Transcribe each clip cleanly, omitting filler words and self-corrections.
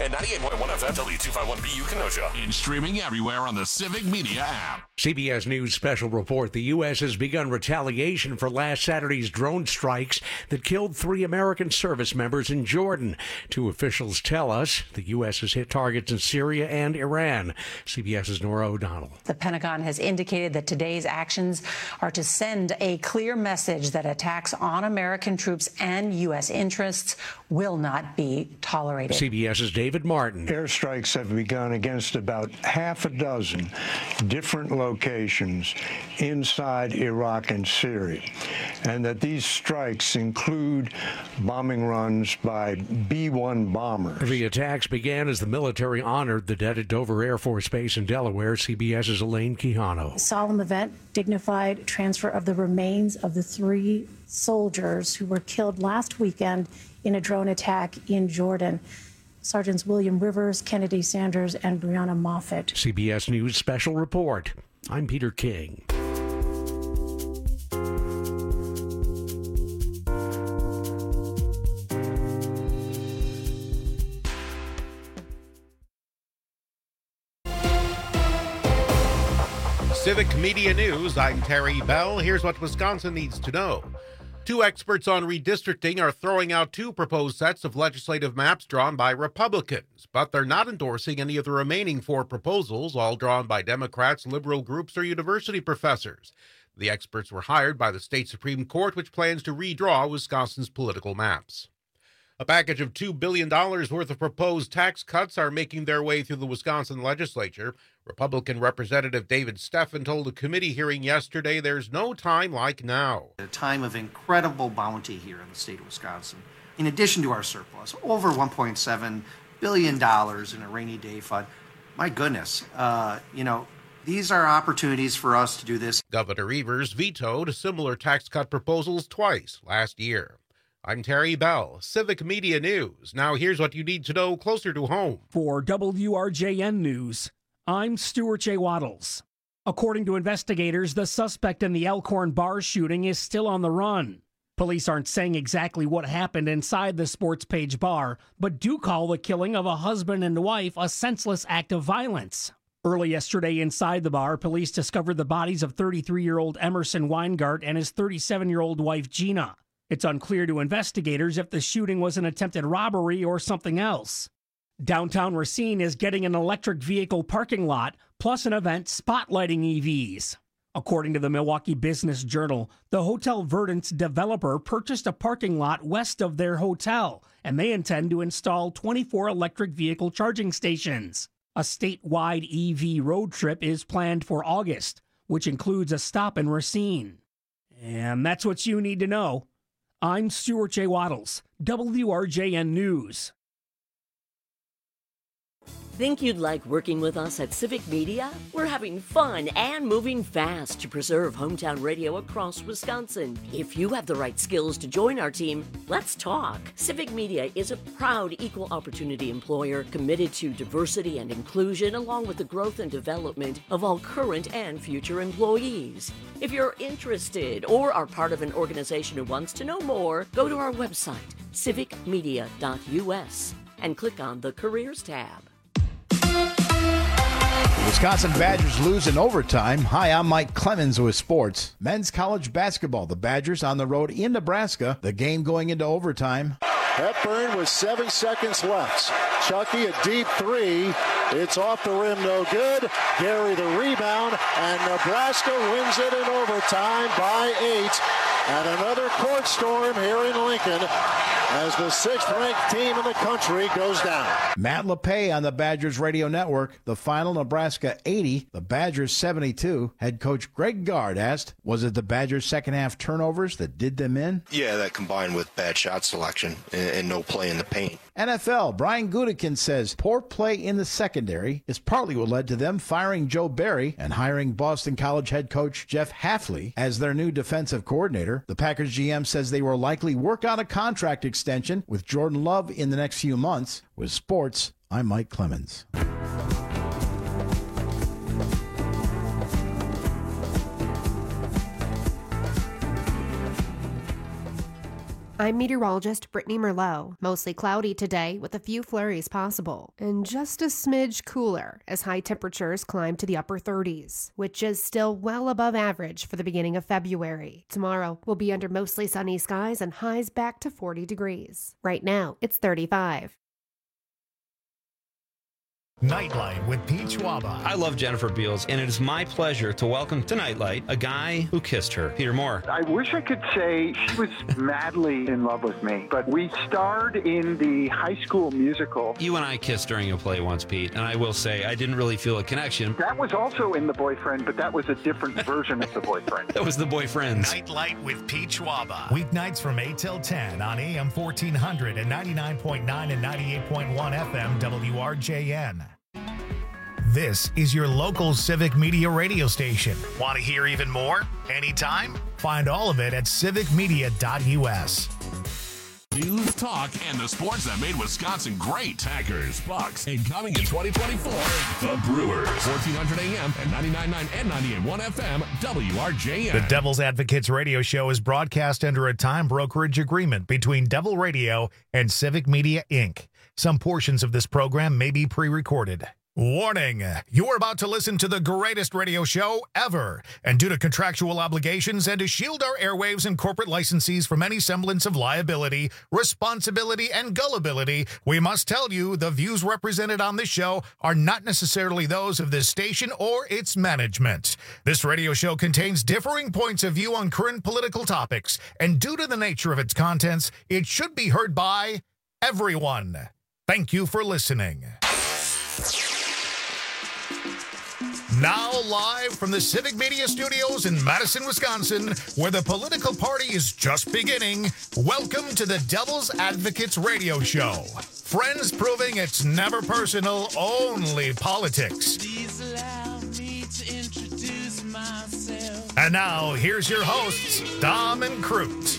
and 98.1 FM W251BU Kenosha. And streaming everywhere on the Civic Media app. CBS News special report. The U.S. has begun retaliation for last Saturday's drone strikes that killed 3 American service members in Jordan. 2 officials tell us the U.S. has hit targets in Syria and Iran. CBS's Nora O'Donnell. The Pentagon has indicated that today's actions are to send a clear message that attacks on American troops and U.S. interests will not be tolerated. CBS's David Martin. Airstrikes have begun against about half a dozen different locations inside Iraq and Syria, and that these strikes include bombing runs by B-1 bombers. The attacks began as the military honored the dead at Dover Air Force Base in Delaware. CBS's Elaine Quijano. Solemn event, dignified transfer of the remains of the 3 soldiers who were killed last weekend in a drone attack in Jordan. Sergeants William Rivers, Kennedy Sanders, and Brianna Moffett. CBS News Special Report. I'm Peter King. Civic Media News, I'm Terry Bell. Here's what Wisconsin needs to know. 2 experts on redistricting are throwing out 2 proposed sets of legislative maps drawn by Republicans, but they're not endorsing any of the remaining 4 proposals, all drawn by Democrats, liberal groups, or university professors. The experts were hired by the state Supreme Court, which plans to redraw Wisconsin's political maps. A package of $2 billion worth of proposed tax cuts are making their way through the Wisconsin legislature. Republican Representative David Steffen told a committee hearing yesterday there's no time like now. A time of incredible bounty here in the state of Wisconsin. In addition to our surplus, over $1.7 billion in a rainy day fund. My goodness, these are opportunities for us to do this. Governor Evers vetoed similar tax cut proposals twice last year. I'm Terry Bell, Civic Media News. Now here's what you need to know closer to home. For WRJN News, I'm Stuart J. Waddles. According to investigators, the suspect in the Elkhorn bar shooting is still on the run. Police aren't saying exactly what happened inside the Sports Page bar, but do call the killing of a husband and wife a senseless act of violence. Early yesterday inside the bar, police discovered the bodies of 33-year-old Emerson Weingart and his 37-year-old wife Gina. It's unclear to investigators if the shooting was an attempted robbery or something else. Downtown Racine is getting an electric vehicle parking lot, plus an event spotlighting EVs. According to the Milwaukee Business Journal, the Hotel Verdant's developer purchased a parking lot west of their hotel, and they intend to install 24 electric vehicle charging stations. A statewide EV road trip is planned for August, which includes a stop in Racine. And that's what you need to know. I'm Stuart J. Waddles, WRJN News. Think you'd like working with us at Civic Media? We're having fun and moving fast to preserve hometown radio across Wisconsin. If you have the right skills to join our team, let's talk. Civic Media is a proud equal opportunity employer committed to diversity and inclusion, along with the growth and development of all current and future employees. If you're interested or are part of an organization who wants to know more, go to our website, civicmedia.us, and click on the Careers tab. The Wisconsin Badgers lose in overtime. Hi, I'm Mike Clemens with sports. Men's college basketball. The Badgers on the road in Nebraska. The game going into overtime. Hepburn with 7 seconds left. Chucky a deep 3. It's off the rim, no good. Gary the rebound, and Nebraska wins it in overtime by 8. And another court storm here in Lincoln as the 6th-ranked team in the country goes down. Matt LePay on the Badgers Radio Network. The final, Nebraska 80, the Badgers 72. Head coach Greg Gard asked, was it the Badgers' second-half turnovers that did them in? Yeah, that combined with bad shot selection and no play in the paint. NFL, Brian Gutekunst says poor play in the secondary is partly what led to them firing Joe Barry and hiring Boston College head coach Jeff Hafley as their new defensive coordinator. The Packers GM says they will likely work on a contract extension with Jordan Love in the next few months. With sports, I'm Mike Clemens. I'm meteorologist Brittany Merlot. Mostly cloudy today with a few flurries possible, and just a smidge cooler as high temperatures climb to the upper 30s, which is still well above average for the beginning of February. Tomorrow will be under mostly sunny skies and highs back to 40 degrees. Right now, it's 35. Nightlight with Pete Schwaba. I love Jennifer Beals, and it is my pleasure to welcome to Nightlight a guy who kissed her, Peter Moore. I wish I could say she was madly in love with me, but we starred in the High School Musical. You and I kissed during a play once, Pete, and I will say I didn't really feel a connection. That was also in The Boyfriend, but that was a different version of The Boyfriend. That was The Boyfriends. Nightlight with Pete Schwaba. Weeknights from 8 till 10 on AM 1400 and 99.9 and 98.1 FM WRJN. This is your local Civic Media radio station. Want to hear even more? Anytime? Find all of it at civicmedia.us. News, talk, and the sports that made Wisconsin great. Packers, Bucks, and coming in 2024, the Brewers. 1400 AM and 99.9 and 98.1 FM, WRJN. The Devil's Advocates radio show is broadcast under a time brokerage agreement between Devil Radio and Civic Media, Inc. Some portions of this program may be pre-recorded. Warning, you're about to listen to the greatest radio show ever, and due to contractual obligations and to shield our airwaves and corporate licensees from any semblance of liability, responsibility, and gullibility, we must tell you the views represented on this show are not necessarily those of this station or its management. This radio show contains differing points of view on current political topics, and due to the nature of its contents, it should be heard by everyone. Thank you for listening. Now live from the Civic Media Studios in Madison, Wisconsin, where the political party is just beginning, welcome to the Devil's Advocates radio show. Friends proving it's never personal, only politics. Please allow me to introduce myself. And now, here's your hosts, Dom and Crute.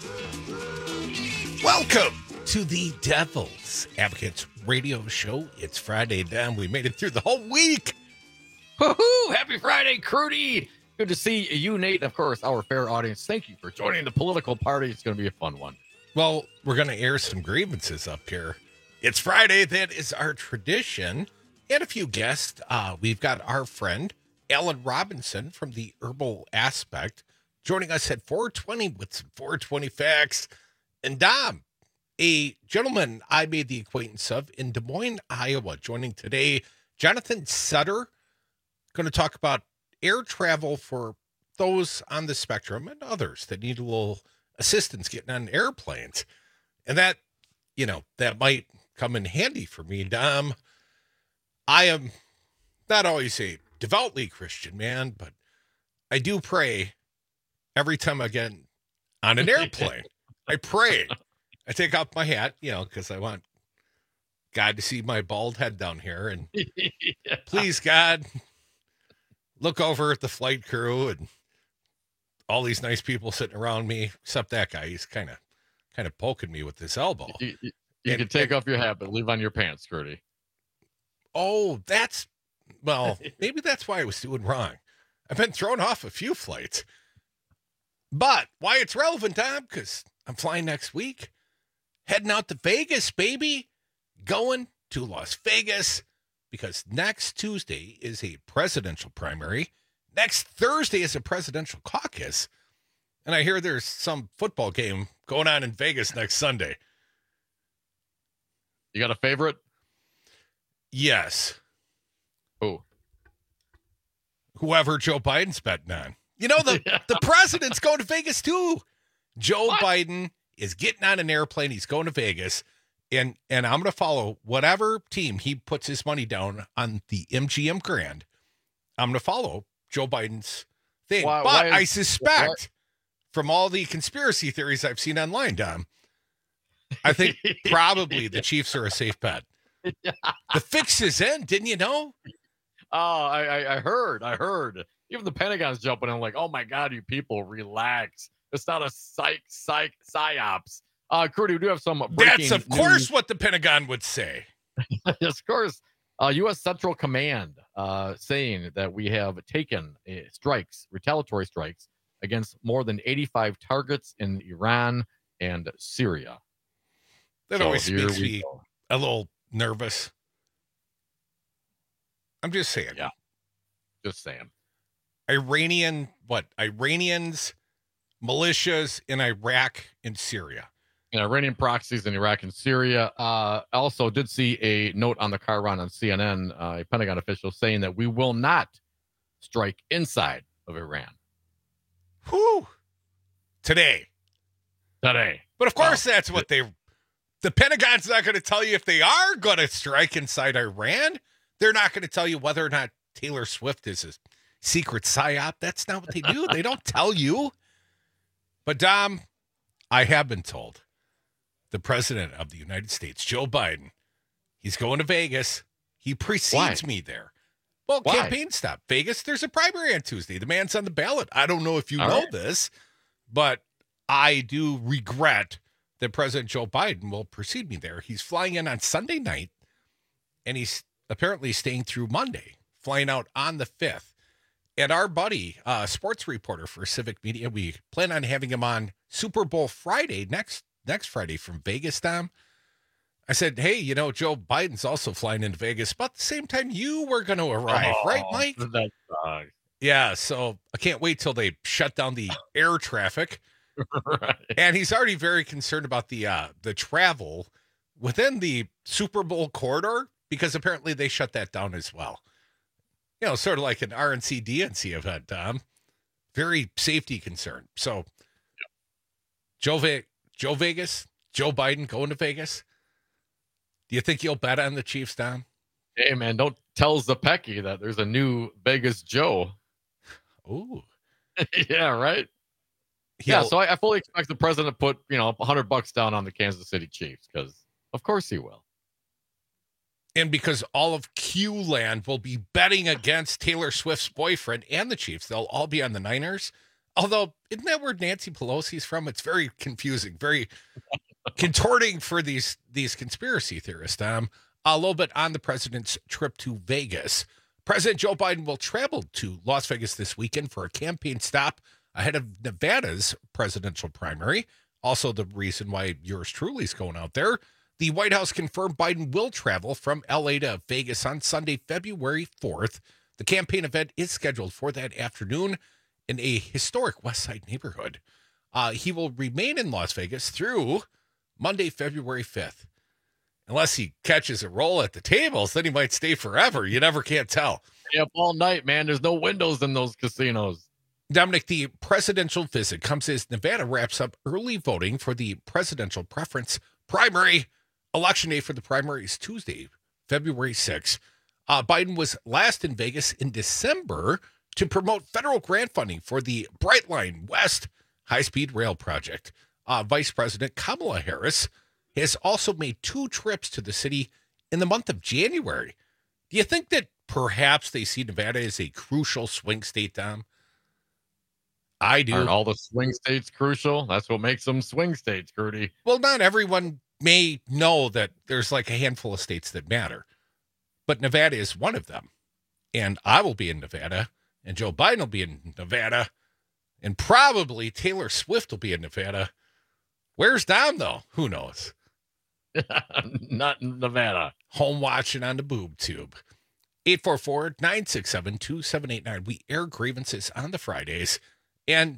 Welcome to the Devil's Advocates radio show. It's Friday, Dom. We made it through the whole week. Woohoo! Happy Friday, Crudy! Good to see you, Nate, and of course, our fair audience. Thank you for joining the political party. It's going to be a fun one. Well, we're going to air some grievances up here. It's Friday. That is our tradition. And a few guests. We've got our friend, Alan Robinson from the Herbal Aspect, joining us at 420 with some 420 facts. And Dom, a gentleman I made the acquaintance of in Des Moines, Iowa, joining today, Jonathan Sutter. Going to talk about air travel for those on the spectrum and others that need a little assistance getting on airplanes. And that, that might come in handy for me, Dom. I am not always a devoutly Christian man, but I do pray every time I get on an airplane. I pray. I take off my hat, because I want God to see my bald head down here. And please, God, look over at the flight crew and all these nice people sitting around me, except that guy. He's kind of poking me with his elbow. You can take off your hat, but leave on your pants, Gertie. Oh, maybe that's why I was doing wrong. I've been thrown off a few flights. But why it's relevant, Tom, because I'm flying next week. Heading out to Vegas, baby. Going to Las Vegas. Because next Tuesday is a presidential primary. Next Thursday is a presidential caucus. And I hear there's some football game going on in Vegas next Sunday. You got a favorite? Yes. Who? Whoever Joe Biden's betting on. The president's going to Vegas too. Joe Biden is getting on an airplane. He's going to Vegas. And I'm going to follow whatever team he puts his money down on the MGM Grand. I'm going to follow Joe Biden's thing. I suspect from all the conspiracy theories I've seen online, Dom, I think probably the Chiefs are a safe bet. The fix is in, didn't you know? Oh, I heard. Even the Pentagon's jumping in like, oh my God, you people, relax. It's not a psyops. Crudy, we do have some breaking That's, of course, news. what the Pentagon would say. Yes, of course. U.S. Central Command saying that we have taken retaliatory strikes against more than 85 targets in Iran and Syria. That So always here makes we me go. a little nervous. I'm just saying. Yeah. Just saying. Iranians, militias in Iraq and Syria. Iranian proxies in Iraq and Syria. Also did see a note on the car run on CNN, a Pentagon official saying that we will not strike inside of Iran. Whew. Today. But of course, that's what the Pentagon's not going to tell you if they are going to strike inside Iran. They're not going to tell you whether or not Taylor Swift is a secret psyop. That's not what they do. They don't tell you. But Dom, I have been told the president of the United States, Joe Biden, he's going to Vegas. He precedes me there. Well, Why? campaign stop. Vegas, there's a primary on Tuesday. The man's on the ballot. I don't know if you know this, but I do regret that President Joe Biden will precede me there. He's flying in on Sunday night, and he's apparently staying through Monday, flying out on the 5th. And our buddy, sports reporter for Civic Media, we plan on having him on Super Bowl Friday, next Friday from Vegas, Tom. I said, hey, Joe Biden's also flying into Vegas, about the same time you were going to arrive, right, Mike? Yeah, so I can't wait till they shut down the air traffic. Right. And he's already very concerned about the travel within the Super Bowl corridor, because apparently they shut that down as well. Sort of like an RNC DNC event, Tom. Very safety concern. So, Joe Vegas, Joe Biden going to Vegas. Do you think you'll bet on the Chiefs, Tom? Hey, man, don't tell Zepecky that there's a new Vegas Joe. Ooh. Yeah, right? Yeah, so I fully expect the president to put, $100 down on the Kansas City Chiefs, because of course he will. And because all of Q-Land will be betting against Taylor Swift's boyfriend and the Chiefs. They'll all be on the Niners. Although, isn't that where Nancy Pelosi's from? It's very confusing, very contorting for these conspiracy theorists. A little bit on the president's trip to Vegas. President Joe Biden will travel to Las Vegas this weekend for a campaign stop ahead of Nevada's presidential primary. Also the reason why yours truly is going out there. The White House confirmed Biden will travel from L.A. to Vegas on Sunday, February 4th. The campaign event is scheduled for that afternoon in a historic West Side neighborhood. He will remain in Las Vegas through Monday, February 5th. Unless he catches a roll at the tables, then he might stay forever. You never can't tell. Stay up all night, man. There's no windows in those casinos. Dominic, the presidential visit comes as Nevada wraps up early voting for the presidential preference primary. Election day for the primary is Tuesday, February 6th. Biden was last in Vegas in December to promote federal grant funding for the Brightline West high-speed rail project. Vice President Kamala Harris has also made 2 trips to the city in the month of January. Do you think that perhaps they see Nevada as a crucial swing state, Tom? I do. Aren't all the swing states crucial? That's what makes them swing states, Crudy. Well, not everyone may know that there's like a handful of states that matter, but Nevada is one of them. And I will be in Nevada, and Joe Biden will be in Nevada, and probably Taylor Swift will be in Nevada. Where's Dom, though? Who knows? Not in Nevada. Home watching on the boob tube. 844-967-2789. We air grievances on the Fridays. And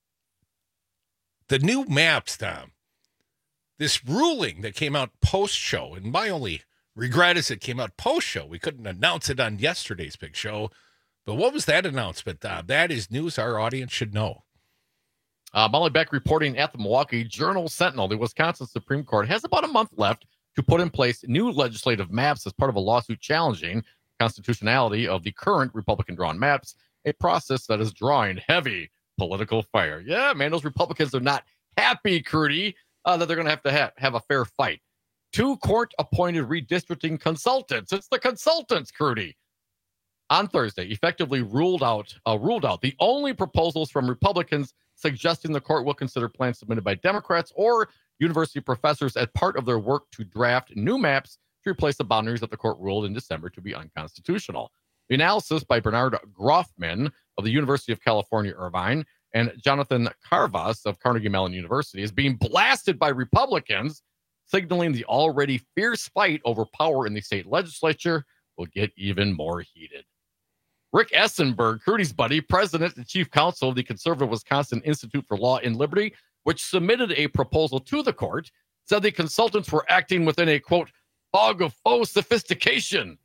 the new maps, Tom, this ruling that came out post-show, and my only regret is it came out post-show. We couldn't announce it on yesterday's big show. But what was that announcement, Tom? That is news our audience should know. Molly Beck reporting at the Milwaukee Journal-Sentinel, the Wisconsin Supreme Court has about a month left to put in place new legislative maps as part of a lawsuit challenging constitutionality of the current Republican-drawn maps, a process that is drawing heavy political fire. Yeah, man, those Republicans are not happy, Crudy, that they're going to have a fair fight. 2 court-appointed redistricting consultants, it's the consultants, Crudy, on Thursday effectively ruled out the only proposals from Republicans suggesting the court will consider plans submitted by Democrats or university professors as part of their work to draft new maps to replace the boundaries that the court ruled in December to be unconstitutional. The analysis by Bernard Groffman of the University of California, Irvine, and Jonathan Carvas of Carnegie Mellon University is being blasted by Republicans, signaling the already fierce fight over power in the state legislature will get even more heated. Rick Essenberg, Crudy's buddy, president and chief counsel of the conservative Wisconsin Institute for Law and Liberty, which submitted a proposal to the court, said the consultants were acting within a, quote, fog of faux sophistication.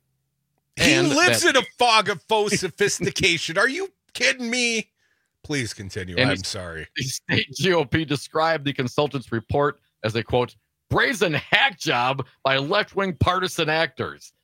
He lives in a fog of faux sophistication. Are you kidding me? Please continue. I'm sorry. The state GOP described the consultants' report as a, quote, brazen hack job by left-wing partisan actors.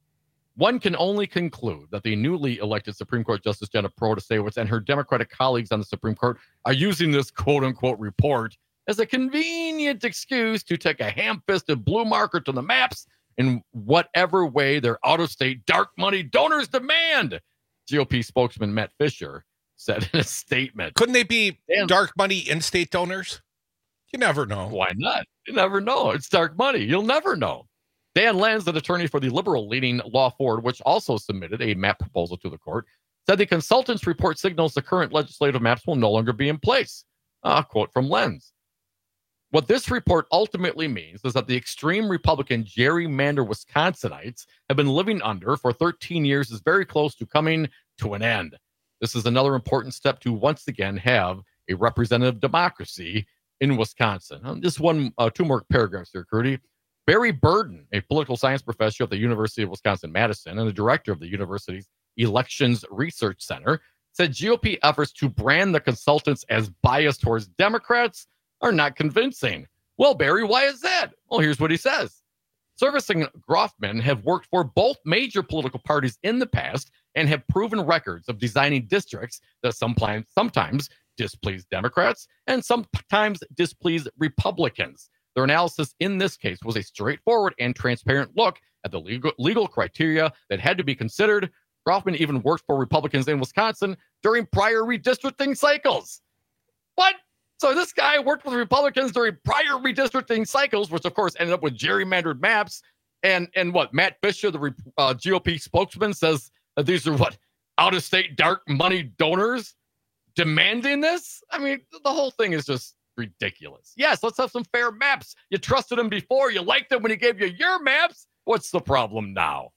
One can only conclude that the newly elected Supreme Court Justice Jenna Protasiewicz and her Democratic colleagues on the Supreme Court are using this quote-unquote report as a convenient excuse to take a ham-fisted blue marker to the maps in whatever way their out-of-state dark money donors demand, GOP spokesman Matt Fisher said in a statement. Couldn't they be dark money in-state donors? You never know. Why not? You never know. It's dark money. You'll never know. Dan Lenz, an attorney for the liberal-leaning Law Forward, which also submitted a map proposal to the court, said the consultant's report signals the current legislative maps will no longer be in place. A quote from Lenz. What this report ultimately means is that the extreme Republican gerrymander Wisconsinites have been living under for 13 years is very close to coming to an end. This is another important step to once again have a representative democracy in Wisconsin. Just two more paragraphs here, Crudy. Barry Burden, a political science professor at the University of Wisconsin-Madison and the director of the university's Elections Research Center, said GOP efforts to brand the consultants as biased towards Democrats are not convincing. Well, Barry, why is that? Well, here's what he says. Service and Groffman have worked for both major political parties in the past and have proven records of designing districts that sometimes displease Democrats and sometimes displease Republicans. Their analysis in this case was a straightforward and transparent look at the legal criteria that had to be considered. Groffman even worked for Republicans in Wisconsin during prior redistricting cycles. What? So this guy worked with Republicans during prior redistricting cycles, which of course ended up with gerrymandered maps. And what? Matt Fisher, the GOP spokesman, says that these are what? Out-of-state dark money donors demanding this? I mean, the whole thing is just ridiculous. Yes, let's have some fair maps. You trusted him before. You liked them when he gave you your maps. What's the problem now?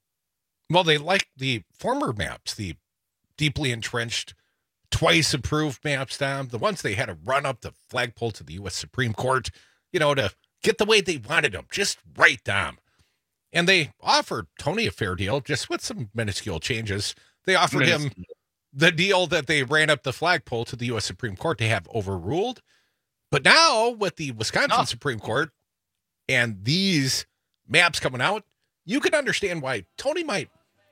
Well, they like the former maps, the deeply entrenched, twice approved maps, Dom, the ones they had to run up the flagpole to the U.S. Supreme Court, to get the way they wanted them, just right, Dom. And they offered Tony a fair deal, just with some minuscule changes. They offered him the deal that they ran up the flagpole to the U.S. Supreme Court to have overruled. But now, with the Wisconsin Supreme Court and these maps coming out, you can understand why Tony might,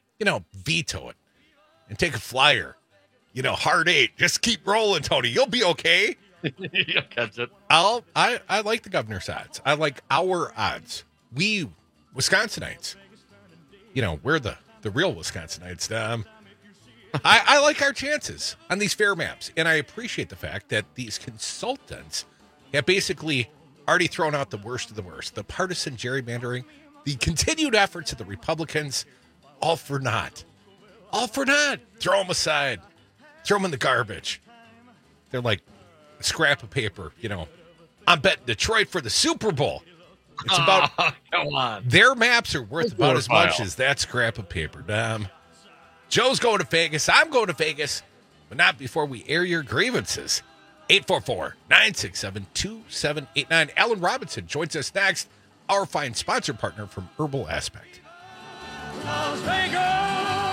veto it and take a flyer. Hard 8. Just keep rolling, Tony. You'll be okay. You'll catch it. I like the governor's odds. I like our odds. We Wisconsinites, we're the real Wisconsinites. I like our chances on these fair maps, and I appreciate the fact that these consultants have basically already thrown out the worst of the worst. The partisan gerrymandering, the continued efforts of the Republicans, all for naught. All for naught. Throw them aside. Throw them in the garbage. They're like a scrap of paper, I'm betting Detroit for the Super Bowl. It's about, come on. Their maps are worth about as much as that scrap of paper, Dom. Joe's going to Vegas. I'm going to Vegas, but not before we air your grievances. 844-967-2789. Alan Robinson joins us next, our fine sponsor partner from Herbal Aspect. Las Vegas!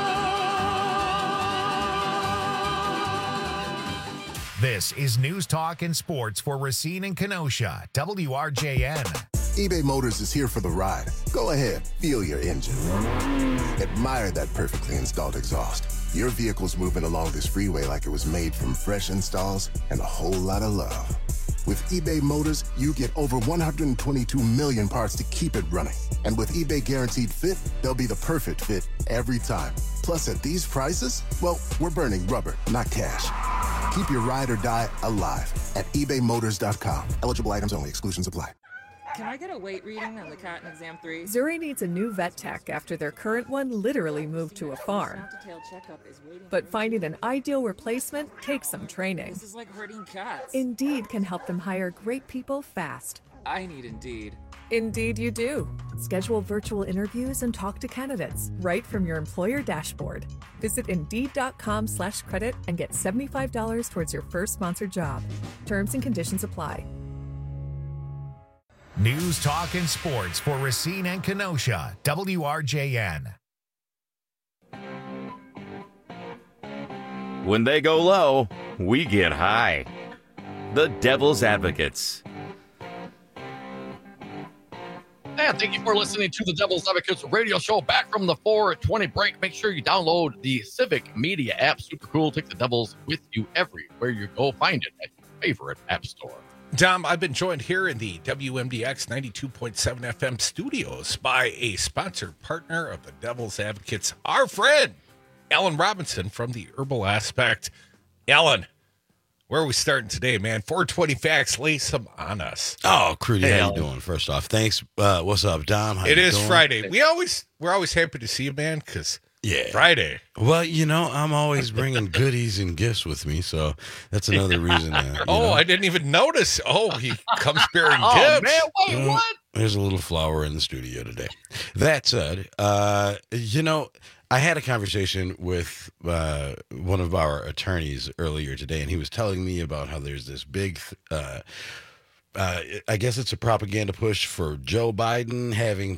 This is News Talk and Sports for Racine and Kenosha, WRJN. eBay Motors is here for the ride. Go ahead, feel your engine. Admire that perfectly installed exhaust. Your vehicle's moving along this freeway like it was made from fresh installs and a whole lot of love. With eBay Motors, you get over 122 million parts to keep it running. And with eBay Guaranteed Fit, they'll be the perfect fit every time. Plus, at these prices, well, we're burning rubber, not cash. Keep your ride or die alive at ebaymotors.com. Eligible items only. Exclusions apply. Can I get a weight reading on the cat in exam 3? Zuri needs a new vet tech after their current one literally moved to a farm. But finding an ideal replacement takes some training. This is like herding cats. Indeed can help them hire great people fast. I need Indeed. Indeed you do. Schedule virtual interviews and talk to candidates right from your employer dashboard. Visit Indeed.com/credit and get $75 towards your first sponsored job. Terms and conditions apply. News, talk, and sports for Racine and Kenosha. WRJN. When they go low, we get high. The Devil's Advocates. And thank you for listening to the Devil's Advocates radio show. Back from the 420 break. Make sure you download the Civic Media app. Super cool. Take the Devils with you everywhere you go. Find it at your favorite app store. Dom, I've been joined here in the WMDX 92.7 FM studios by a sponsored partner of the Devil's Advocates, our friend, Alan Robinson from the Herbal Aspect. Alan, where are we starting today, man? 420 facts, lay some on us. Oh, Crudy, how you doing? First off, thanks. What's up, Dom? How it you is doing? Friday. We're always happy to see you, man, because Friday. Well, I'm always bringing goodies and gifts with me, so that's another reason. I didn't even notice. Oh, he comes bearing gifts. Oh, man, wait, what? There's a little flower in the studio today. That said, I had a conversation with one of our attorneys earlier today, and he was telling me about how there's this big, I guess it's a propaganda push for Joe Biden having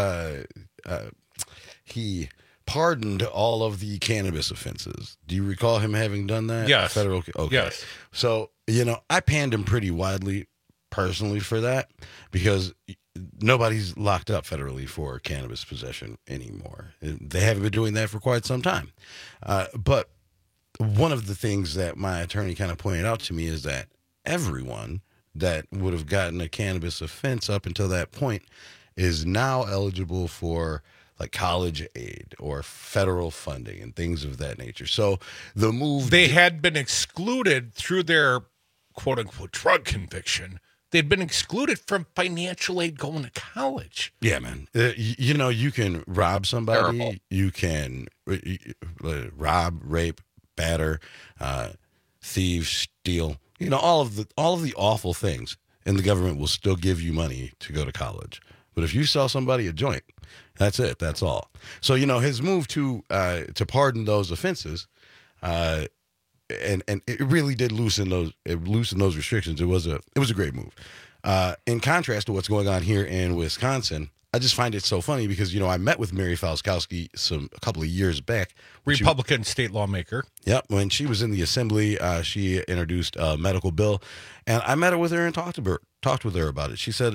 he pardoned all of the cannabis offenses. Do you recall him having done that? Yes. Federal. Okay. Yes. So, I panned him pretty widely personally for that because nobody's locked up federally for cannabis possession anymore. They haven't been doing that for quite some time. But one of the things that my attorney kind of pointed out to me is that everyone that would have gotten a cannabis offense up until that point is now eligible for like college aid or federal funding and things of that nature. So the move... They had been excluded through their quote-unquote drug conviction. They'd been excluded from financial aid going to college. Yeah, man. You can rob somebody. Terrible. You can rob, rape, batter, thieve, steal. All of the awful things, and the government will still give you money to go to college. But if you sell somebody a joint, that's it. That's all. So his move to pardon those offenses, and it really did loosen those restrictions. It was a great move. In contrast to what's going on here in Wisconsin, I just find it so funny because I met with Mary Falskowski a couple of years back. Republican state lawmaker. Yep, when she was in the assembly, she introduced a medical bill, and I met her with her and talked with her about it. She said,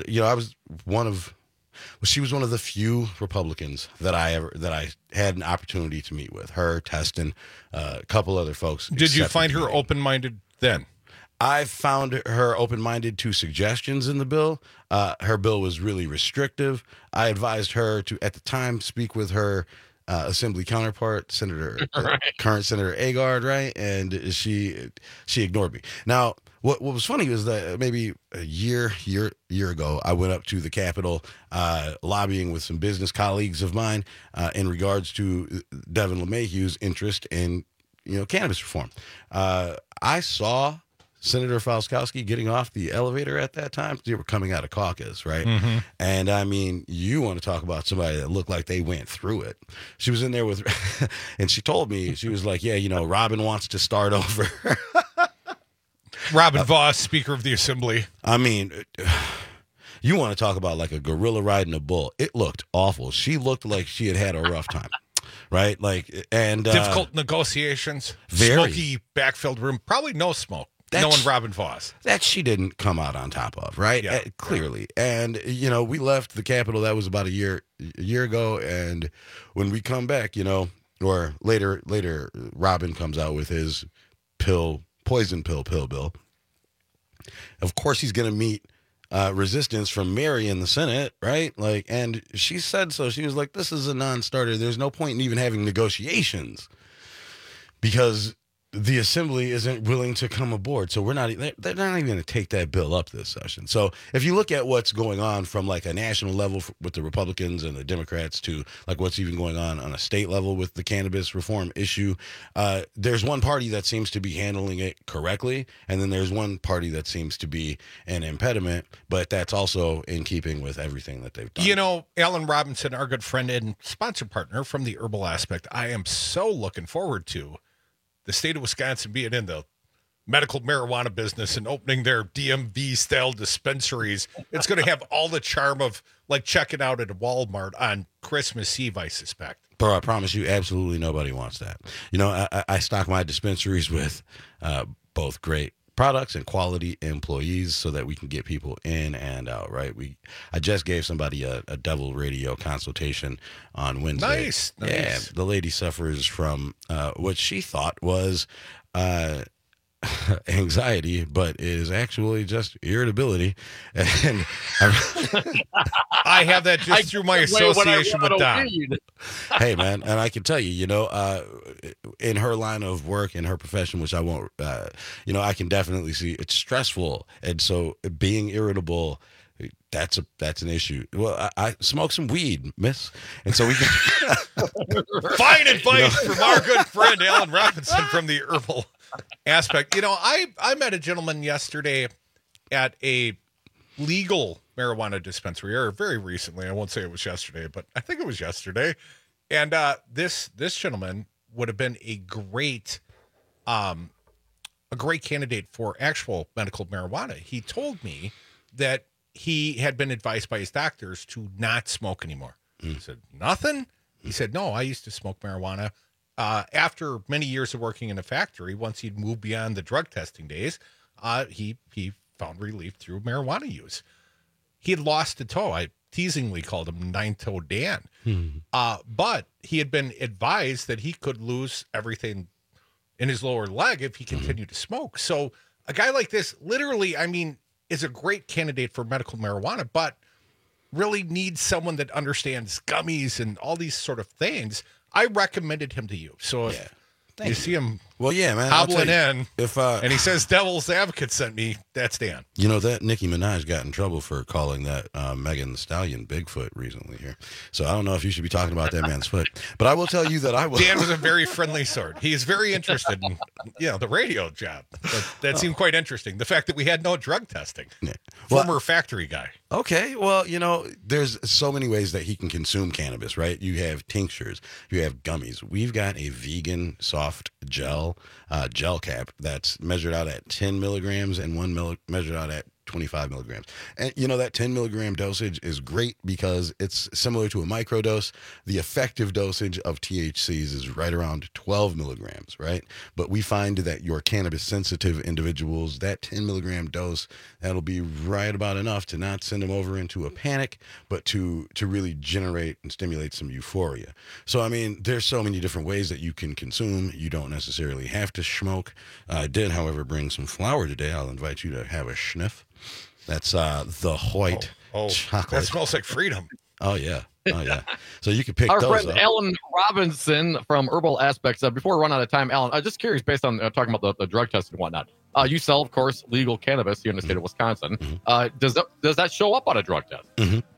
she was one of the few Republicans that I had an opportunity to meet with. Her, Teston, a couple other folks. Did you find her open-minded then? I found her open-minded to suggestions in the bill. Her bill was really restrictive. I advised her to, at the time, speak with her assembly counterpart, current Senator Agard, right? And she ignored me. Now, what was funny was that maybe a year ago, I went up to the Capitol lobbying with some business colleagues of mine in regards to Devin LeMahieu's interest in cannabis reform. I saw Senator Falskowski getting off the elevator at that time. They were coming out of caucus, right? Mm-hmm. And I mean, you want to talk about somebody that looked like they went through it. She was in there with, and she told me, she was like, Robin wants to start over. Robin Vos, Speaker of the Assembly. I mean, you want to talk about like a gorilla riding a bull. It looked awful. She looked like she had a rough time. Right? Difficult negotiations. Very. Smoky backfilled room. Probably no smoke. Knowing Robin Vos. That she didn't come out on top of, right? Yeah, clearly. And, we left the Capitol. That was about a year ago. And when we come back, or later, Robin comes out with his poison pill bill. Of course, he's going to meet resistance from Mary in the Senate, right? And she said so. She was like, this is a non-starter. There's no point in even having negotiations because the assembly isn't willing to come aboard. So they're not even going to take that bill up this session. So if you look at what's going on from like a national level with the Republicans and the Democrats to like what's even going on a state level with the cannabis reform issue, there's one party that seems to be handling it correctly. And then there's one party that seems to be an impediment, but that's also in keeping with everything that they've done. You know, Alan Robinson, our good friend and sponsor partner from the Herbal Aspect, I am so looking forward to the state of Wisconsin being in the medical marijuana business and opening their DMV-style dispensaries. It's going to have all the charm of, like, checking out at a Walmart on Christmas Eve, I suspect. Bro, I promise you, absolutely nobody wants that. You know, I stock my dispensaries with both great products and quality employees so that we can get people in and out, right? I just gave somebody a Devil Radio consultation on Wednesday. Nice. Yeah, the lady suffers from what she thought was anxiety, but is actually just irritability. And I have that just through my association with Don. Hey, man, and I can tell you, you know, in her line of work, in her profession, which I won't, you know, I can definitely see it's stressful. And so being irritable, that's an issue. Well, I smoke some weed, miss. And so we can fine advice from our good friend Alan Robinson from the Herbal Aspect. You know, I met a gentleman yesterday at a legal marijuana dispensary, or very recently. I won't say it was yesterday, but I think it was yesterday. And this gentleman would have been a great candidate for actual medical marijuana. He told me that he had been advised by his doctors to not smoke anymore. I said, nothing? He said, no, I used to smoke marijuana. After many years of working in a factory, once he'd moved beyond the drug testing days, he found relief through marijuana use. He had lost a toe. I teasingly called him Nine-Toe Dan. But he had been advised that he could lose everything in his lower leg if he continued to smoke. So a guy like this, literally, I mean, is a great candidate for medical marijuana, but really needs someone that understands gummies and all these sort of things. I recommended him to you. So if you see him hobbling in, and he says Devil's Advocate sent me, that's Dan. You know, that Nicki Minaj got in trouble for calling that Megan Thee Stallion Bigfoot recently here. So I don't know if you should be talking about that man's foot. But I will tell you that I will. Dan was a very friendly sort. He is very interested in the radio job. That seemed quite interesting. The fact that we had no drug testing. Yeah. Former factory guy. Okay, well, you know, there's so many ways that he can consume cannabis, right? You have tinctures, you have gummies. We've got a vegan soft gel cap that's measured out at 10 milligrams and measured out at 25 milligrams. And, you know, that 10 milligram dosage is great because it's similar to a microdose. The effective dosage of THCs is right around 12 milligrams, right? But we find that your cannabis sensitive individuals, that 10 milligram dose, that'll be right about enough to not send them over into a panic, but to really generate and stimulate some euphoria. So, I mean, there's so many different ways that you can consume. You don't necessarily have to smoke. I did, however, bring some flour today. I'll invite you to have a sniff. That's the white chocolate. That smells like freedom. Oh, yeah. Oh, yeah. So you can pick our those friend up. Alan Robinson from Herbal Aspects. Before we run out of time, Alan, I'm just curious, based on talking about the drug testing and whatnot, you sell, of course, legal cannabis here in the state of Wisconsin. Does that show up on a drug test?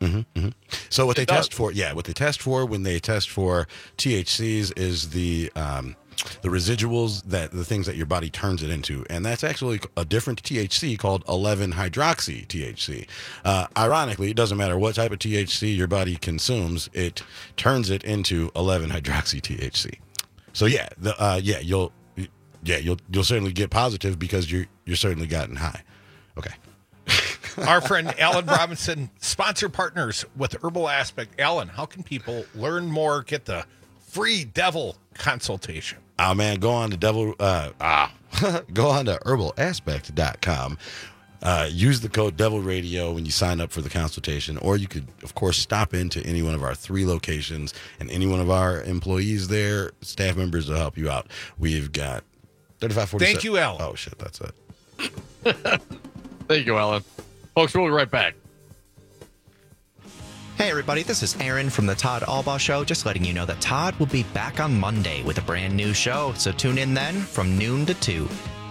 So what they test for, when they test for THCs is the residuals, the things that your body turns it into, and that's actually a different THC called 11-hydroxy THC. Ironically, it doesn't matter what type of THC your body consumes, it turns it into 11-hydroxy THC. So you'll certainly get positive because you're certainly gotten high. Okay. Our friend Alan Robinson, sponsor partners with Herbal Aspect. Alan, how can people learn more, get the free devil consultation? Oh man, go on to go on to herbalaspect.com. Use the code Devil Radio when you sign up for the consultation, or you could, of course, stop into any one of our 3 locations, and any one of our employees there, staff members, will help you out. We've got 3547. Thank you, Alan. Oh shit, that's it. Thank you, Alan. Folks, we'll be right back. Hey everybody, this is Aaron from the Todd Albaugh Show. Just letting you know that Todd will be back on Monday with a brand new show. So tune in then from noon to 2.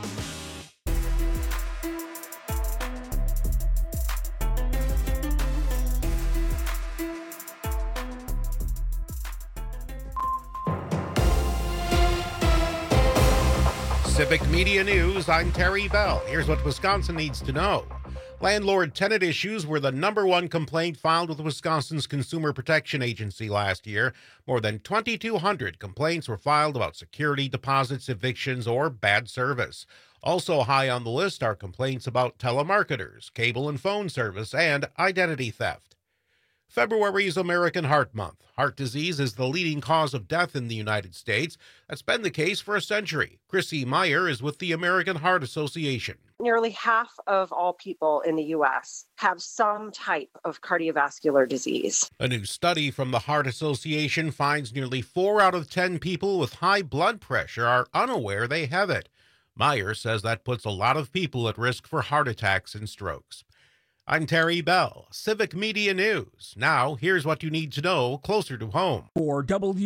Civic Media News, I'm Terry Bell. Here's what Wisconsin needs to know. Landlord-tenant issues were the number one complaint filed with Wisconsin's Consumer Protection Agency last year. More than 2,200 complaints were filed about security deposits, evictions, or bad service. Also high on the list are complaints about telemarketers, cable and phone service, and identity theft. February is American Heart Month. Heart disease is the leading cause of death in the United States. That's been the case for a century. Chrissy Meyer is with the American Heart Association. Nearly half of all people in the U.S. have some type of cardiovascular disease. A new study from the Heart Association finds nearly 4 out of 10 people with high blood pressure are unaware they have it. Meyer says that puts a lot of people at risk for heart attacks and strokes. I'm Terry Bell, Civic Media News. Now, here's what you need to know closer to home. For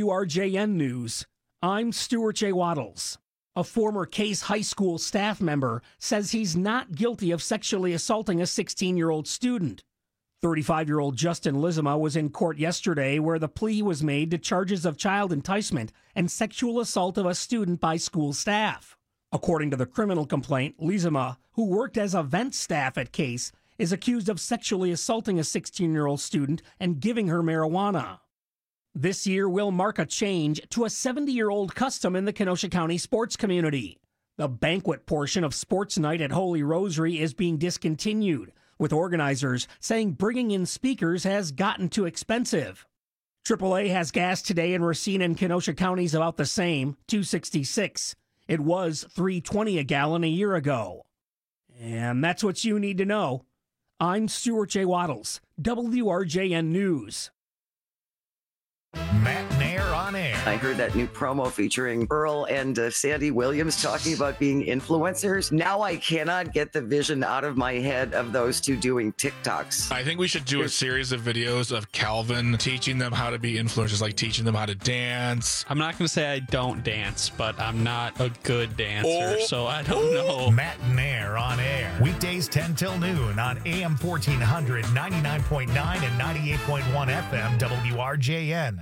WRJN News, I'm Stuart J. Waddles. A former Case High School staff member says he's not guilty of sexually assaulting a 16-year-old student. 35-year-old Justin Lizama was in court yesterday where the plea was made to charges of child enticement and sexual assault of a student by school staff. According to the criminal complaint, Lizama, who worked as event staff at Case, is accused of sexually assaulting a 16-year-old student and giving her marijuana. This year will mark a change to a 70-year-old custom in the Kenosha County sports community. The banquet portion of Sports Night at Holy Rosary is being discontinued, with organizers saying bringing in speakers has gotten too expensive. AAA has gas today in Racine and Kenosha counties about the same, $2.66. It was $3.20 a gallon a year ago. And that's what you need to know. I'm Stuart J. Waddles, WRJN News. Matt Nair on air. I heard that new promo featuring Earl and Sandy Williams talking about being influencers. Now I cannot get the vision out of my head of those two doing TikToks. I think we should do a series of videos of Calvin teaching them how to be influencers, like teaching them how to dance. I'm not going to say I don't dance, but I'm not a good dancer, so I don't know. Matt Nair on air. Weekdays 10 till noon on AM 1400, 99.9 and 98.1 FM WRJN.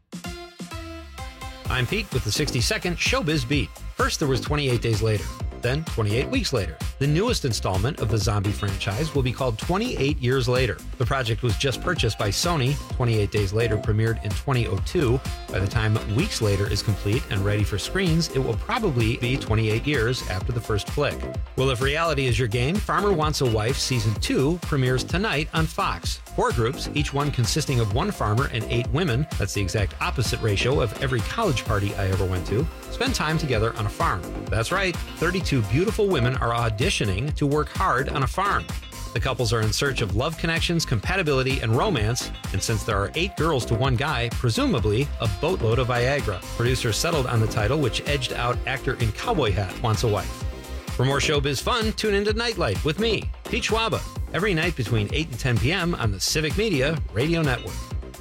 I'm Pete with the 60-second Showbiz Beat. First, there was 28 Days Later. Then 28 Weeks Later. The newest installment of the zombie franchise will be called 28 Years Later. The project was just purchased by Sony. 28 Days Later premiered in 2002. By the time Weeks Later is complete and ready for screens, it will probably be 28 years after the first flick. Well, if reality is your game, Farmer Wants a Wife Season 2 premieres tonight on Fox. 4 groups, each one consisting of 1 farmer and 8 women. That's the exact opposite ratio of every college party I ever went to. Spend time together on a farm. That's right, 32 beautiful women are auditioning to work hard on a farm. The couples are in search of love connections, compatibility, and romance, and since there are 8 girls to 1 guy, presumably a boatload of Viagra. Producers settled on the title, which edged out actor in cowboy hat Wants a Wife. For more showbiz fun, tune into Nightlight with me, Pete Schwaba, every night between 8 and 10 p.m. on the Civic Media Radio Network.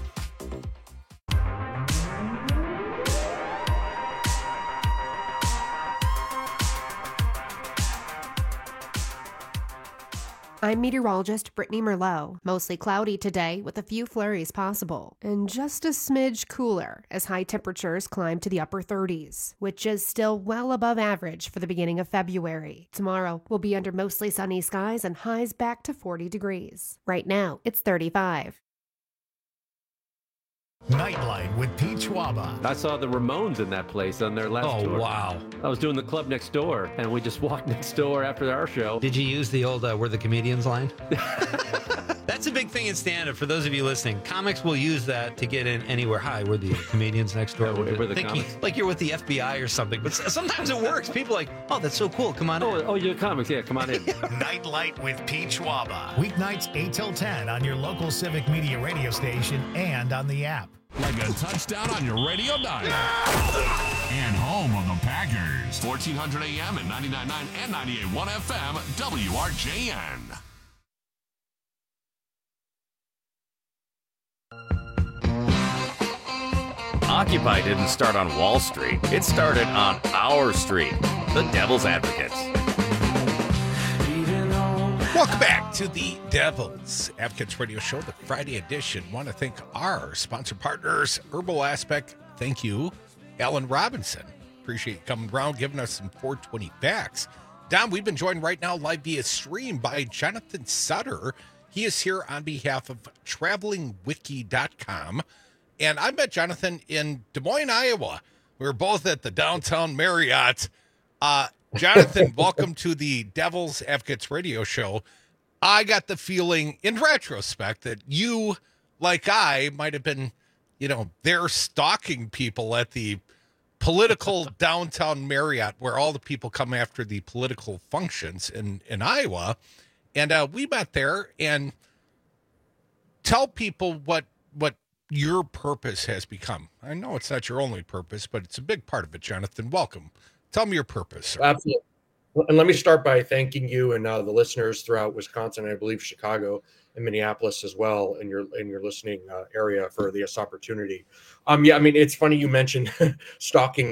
I'm meteorologist Brittany Merlot. Mostly cloudy today with a few flurries possible, and just a smidge cooler as high temperatures climb to the upper 30s, which is still well above average for the beginning of February. Tomorrow will be under mostly sunny skies and highs back to 40 degrees. Right now, it's 35. Nightlight with Pete Schwaba. I saw the Ramones in that place on their last tour. Oh, wow. I was doing the club next door, and we just walked next door after our show. Did you use the old "We're the Comedians" line? That's a big thing in stand-up. For those of you listening, comics will use that to get in anywhere. Hi, we're the comedians next door. We're the comics. Like you're with the FBI or something. But sometimes it works. People are like, oh, that's so cool. Come on in. Oh, you're comics. Yeah, come on in. Nightlight with Pete Schwaba. Weeknights 8 till 10 on your local Civic Media radio station and on the app. Like a touchdown on your radio dial. And home of the Packers. 1400 AM and 99.9 and 98.1 FM, WRJN. Occupy didn't start on Wall Street. It started on our street, the Devil's Advocates. Welcome back to the Devil's Advocates Radio Show, the Friday edition. Want to thank our sponsor partners, Herbal Aspect. Thank you, Alan Robinson. Appreciate you coming around, giving us some 420 facts. Don, we've been joined right now live via stream by Jonathan Sutter. He is here on behalf of travelingwiki.com. And I met Jonathan in Des Moines, Iowa. We were both at the Downtown Marriott. Jonathan, welcome to the Devil's Advocates Radio Show. I got the feeling, in retrospect, that you, like I, might have been, there stalking people at the political Downtown Marriott, where all the people come after the political functions in Iowa. And we met there. And tell people what your purpose has become. I know it's not your only purpose, but it's a big part of it, Jonathan. Welcome. Tell me your purpose, sir. Absolutely. And let me start by thanking you and the listeners throughout Wisconsin, and I believe Chicago and Minneapolis as well, in your listening area for this opportunity. It's funny you mentioned stalking.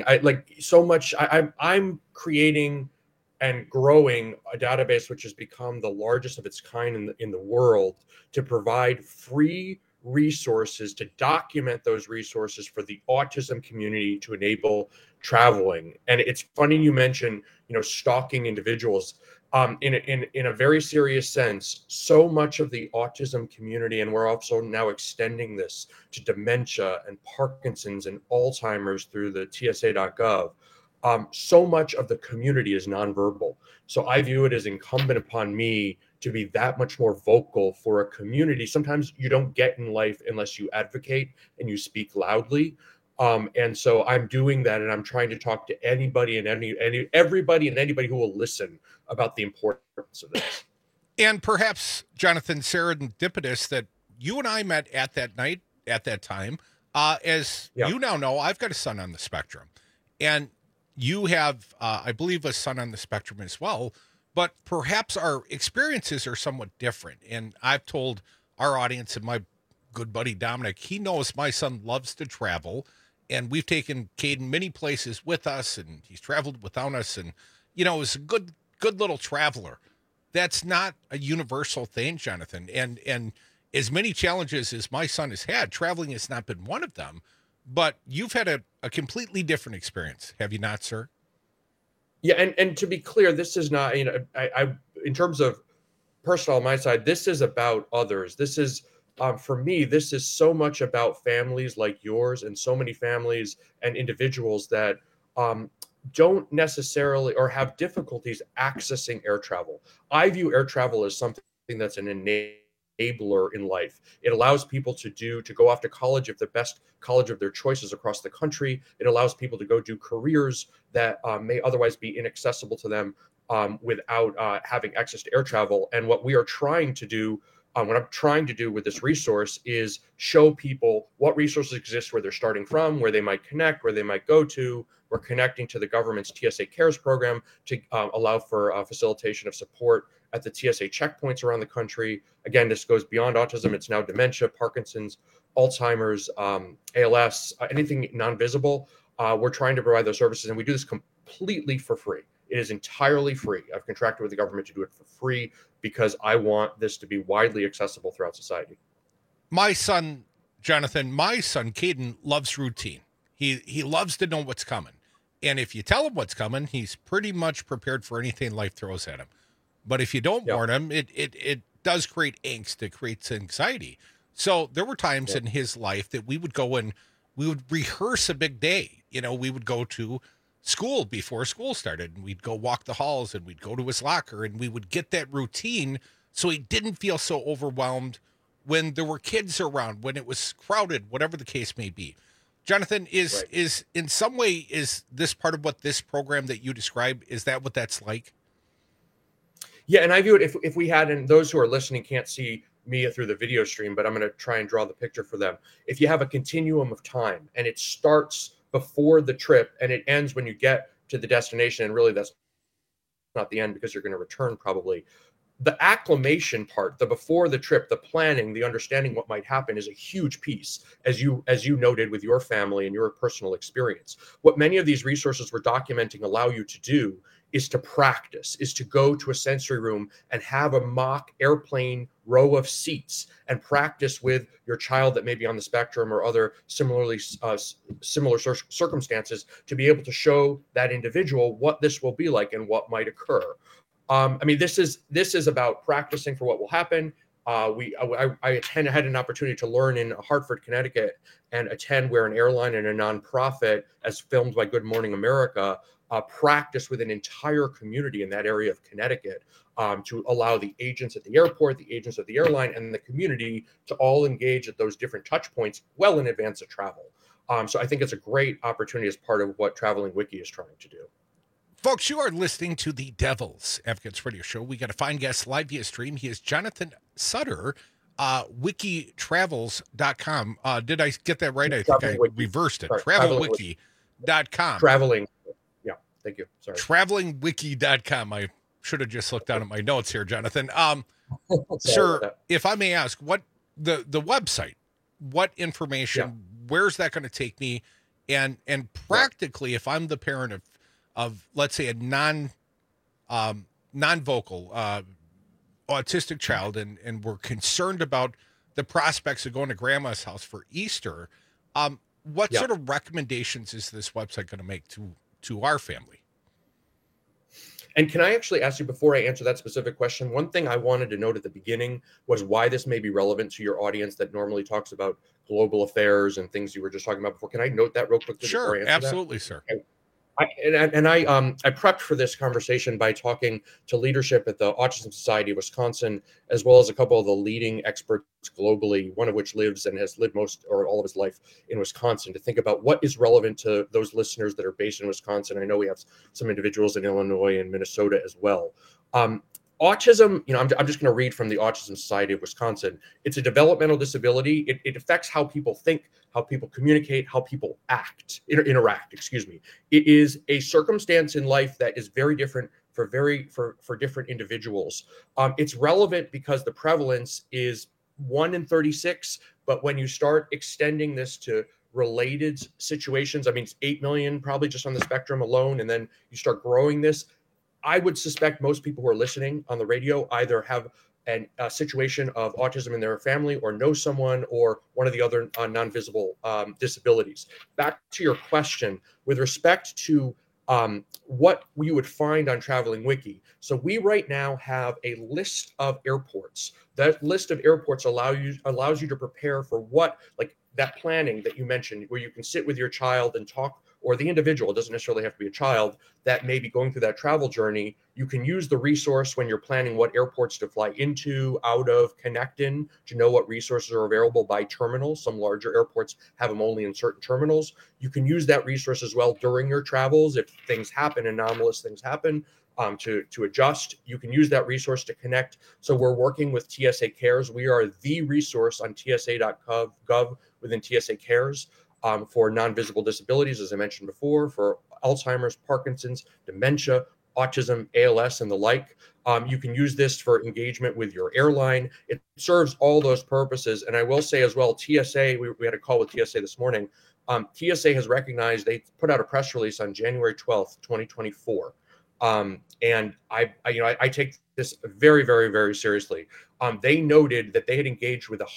I'm creating and growing a database which has become the largest of its kind in the world to provide free resources to document those resources for the autism community to enable traveling. And it's funny you mention, stalking individuals. In a very serious sense, so much of the autism community, and we're also now extending this to dementia and Parkinson's and Alzheimer's through the TSA.gov. So much of the community is nonverbal. So I view it as incumbent upon me to be that much more vocal for a community. Sometimes you don't get in life unless you advocate and you speak loudly. And so I'm doing that, and I'm trying to talk to anybody and everybody and anybody who will listen about the importance of this. And perhaps, Jonathan, serendipitous that you and I met at that night, at that time. You now know, I've got a son on the spectrum, and you have, I believe, a son on the spectrum as well. But perhaps our experiences are somewhat different. And I've told our audience and my good buddy Dominic, he knows my son loves to travel. And we've taken Caden many places with us, and he's traveled without us. And, is a good little traveler. That's not a universal thing, Jonathan. And as many challenges as my son has had, traveling has not been one of them. But you've had a completely different experience, have you not, sir? Yeah, and to be clear, this is not, I in terms of personal on my side, this is about others. This is, for me, this is so much about families like yours and so many families and individuals that don't necessarily or have difficulties accessing air travel. I view air travel as something that's an enabler in life. It allows people to go off to college, if the best college of their choices across the country. It allows people to go do careers that may otherwise be inaccessible to them without having access to air travel. And what we are trying to do, what I'm trying to do with this resource is show people what resources exist, where they're starting from, where they might connect, where they might go to. We're connecting to the government's TSA Cares program to allow for facilitation of support at the TSA checkpoints around the country. Again, this goes beyond autism. It's now dementia, Parkinson's, Alzheimer's, ALS, anything non-visible. We're trying to provide those services, and we do this completely for free. It is entirely free. I've contracted with the government to do it for free because I want this to be widely accessible throughout society. My son, Jonathan, Caden, loves routine. He loves to know what's coming. And if you tell him what's coming, he's pretty much prepared for anything life throws at him. But if you don't warn him, it does create angst. It creates anxiety. So there were times in his life that we would go and we would rehearse a big day. We would go to school before school started, and we'd go walk the halls, and we'd go to his locker, and we would get that routine so he didn't feel so overwhelmed when there were kids around, when it was crowded, whatever the case may be. Jonathan, is in some way, is this part of what this program that you describe, is that what that's like? Yeah, and I view it, if we had, and those who are listening can't see me through the video stream, but I'm going to try and draw the picture for them. If you have a continuum of time, and it starts before the trip and it ends when you get to the destination, and really that's not the end because you're going to return probably. the acclimation part, the before the trip, the planning, the understanding what might happen is a huge piece, as you noted with your family and your personal experience. What many of these resources we're documenting allow you to do is to practice, is to go to a sensory room and have a mock airplane row of seats and practice with your child that may be on the spectrum or other similar circumstances, to be able to show that individual what this will be like and what might occur. I mean, this is about practicing for what will happen. I had an opportunity to learn in Hartford, Connecticut, and attend where an airline and a nonprofit, as filmed by Good Morning America, practice with an entire community in that area of Connecticut, to allow the agents at the airport, the agents of the airline, and the community to all engage at those different touch points well in advance of travel. So I think it's a great opportunity as part of what Traveling Wiki is trying to do. Folks, you are listening to the Devil's Advocates Radio Show. We got a fine guest live via stream. He is Jonathan Sutter, wikitravels.com. Did I get that right? I think I reversed it. Travelwiki.com. Traveling. Yeah, thank you. Sorry. Travelingwiki.com. I should have just looked down at my notes here, Jonathan. Sir, if I may ask, what the website, what information, where's that going to take me? And practically, if I'm the parent of let's say a non-vocal autistic child, and we're concerned about the prospects of going to grandma's house for Easter, what sort of recommendations is this website going to make to our family? And can I actually ask you, before I answer that specific question, one thing I wanted to note at the beginning was why this may be relevant to your audience that normally talks about global affairs and things you were just talking about before. Can I note that real quickly? Sure, absolutely, sir. I prepped for this conversation by talking to leadership at the Autism Society of Wisconsin, as well as a couple of the leading experts globally, one of which lives and has lived most or all of his life in Wisconsin, to think about what is relevant to those listeners that are based in Wisconsin. I know we have some individuals in Illinois and Minnesota as well. Autism, I'm just going to read from the Autism Society of Wisconsin. It's a developmental disability. It affects how people think, how people communicate, how people interact. It is a circumstance in life that is very different for different individuals. It's relevant because the prevalence is 1 in 36, but when you start extending this to related situations, I mean, it's 8 million probably just on the spectrum alone, and then you start growing this. I would suspect most people who are listening on the radio either have a situation of autism in their family, or know someone, or one of the other non-visible disabilities. Back to your question, with respect to what you would find on Traveling Wiki. So we right now have a list of airports. That list of airports allows you to prepare for what, like that planning that you mentioned, where you can sit with your child and talk, or the individual, it doesn't necessarily have to be a child, that may be going through that travel journey. You can use the resource when you're planning what airports to fly into, out of, connect in, to know what resources are available by terminal. Some larger airports have them only in certain terminals. You can use that resource as well during your travels. If things happen, anomalous things happen, to adjust. You can use that resource to connect. So we're working with TSA Cares. We are the resource on tsa.gov within TSA Cares. For non-visible disabilities, as I mentioned before, for Alzheimer's, Parkinson's, dementia, autism, ALS, and the like. You can use this for engagement with your airline. It serves all those purposes. And I will say as well, TSA, we had a call with TSA this morning. TSA has recognized, they put out a press release on January 12th, 2024. And I take this very, very, very seriously. They noted that they had engaged with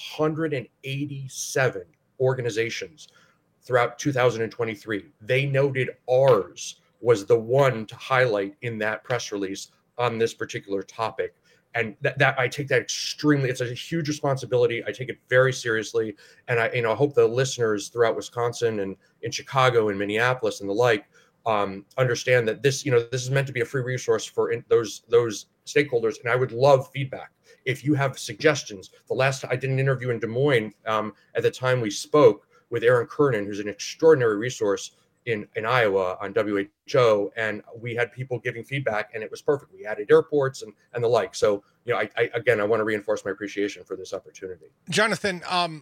187 organizations throughout 2023. They noted ours was the one to highlight in that press release on this particular topic. And that I take that extremely, it's a huge responsibility. I take it very seriously. And I hope the listeners throughout Wisconsin and in Chicago and Minneapolis and the like understand that this is meant to be a free resource for those stakeholders. And I would love feedback. If you have suggestions, the last I did an interview in Des Moines at the time we spoke with Aaron Kernan, who's an extraordinary resource in Iowa on WHO, and we had people giving feedback, and it was perfect. We added airports and the like. So, I want to reinforce my appreciation for this opportunity. Jonathan,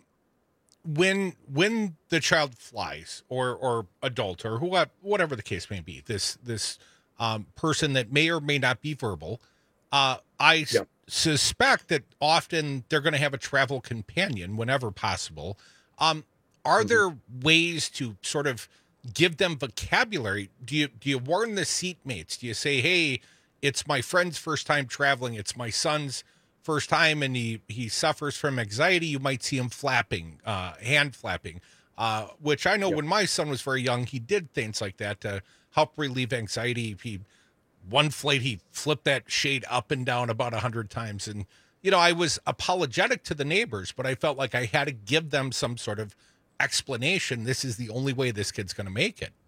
when the child flies, or adult, or whatever the case may be, this person that may or may not be verbal, I suspect that often they're going to have a travel companion whenever possible. Are there ways to sort of give them vocabulary? Do you warn the seatmates? Do you say, hey, it's my friend's first time traveling, it's my son's first time, and he suffers from anxiety? You might see him flapping, hand flapping, which I know when my son was very young, he did things like that to help relieve anxiety. One flight, he flipped that shade up and down about 100 times. And, I was apologetic to the neighbors, but I felt like I had to give them some sort of explanation. This is the only way this kid's going to make it.